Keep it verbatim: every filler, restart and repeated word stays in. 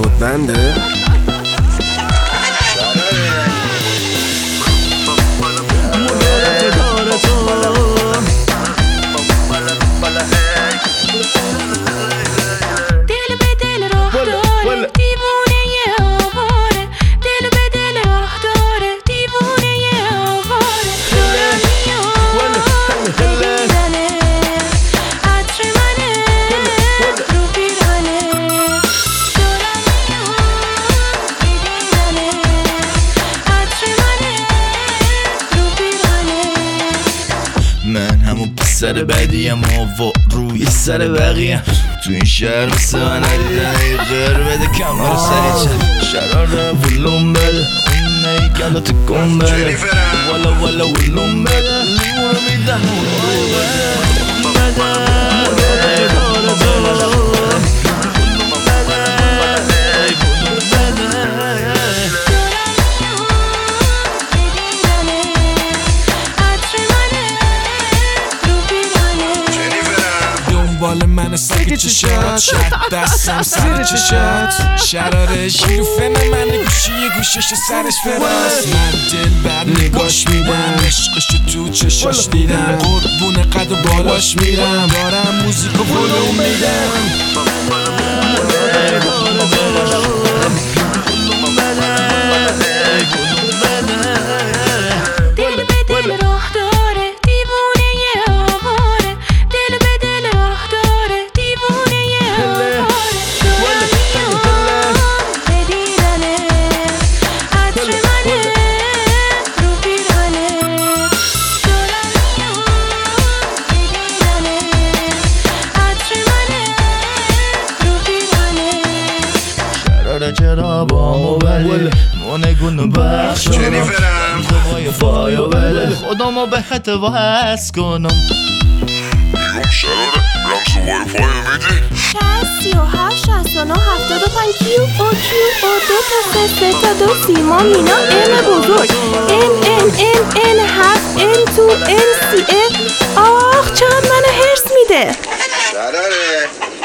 کد بنده من همون پسر بدیم و روی سر بقیه تو این شهر مثل من ندیدن ای غیر بده کمر سری چه شراره ولوم بده اون نیکن تو کن بده والا والا ولوم بده لیمونو میدن دنبال من سگ چشات شد دستم سر چشات شراره شیروفه من گوشی گوشش سرش فراست من دل بر نگاش میدم عشقشو تو چشاش دیدم قربون قد و بالاش میرم دارم موزیک و ولوم میدم چرا با مو بله مونگونو بخش جنیفرم دوای فایو بله خودمو به خط وحس کنم بیرون شراره رمز وای فایو میدی؟ شصت سی و هفت شصت و نه هفتاد و پنج کیو او کیو او دو تا سه سه تا دو سیما مینا ام بزرگ ان ان ان ان هفت ان تو ان سی ا آخ چقدر منو هرس میده شراره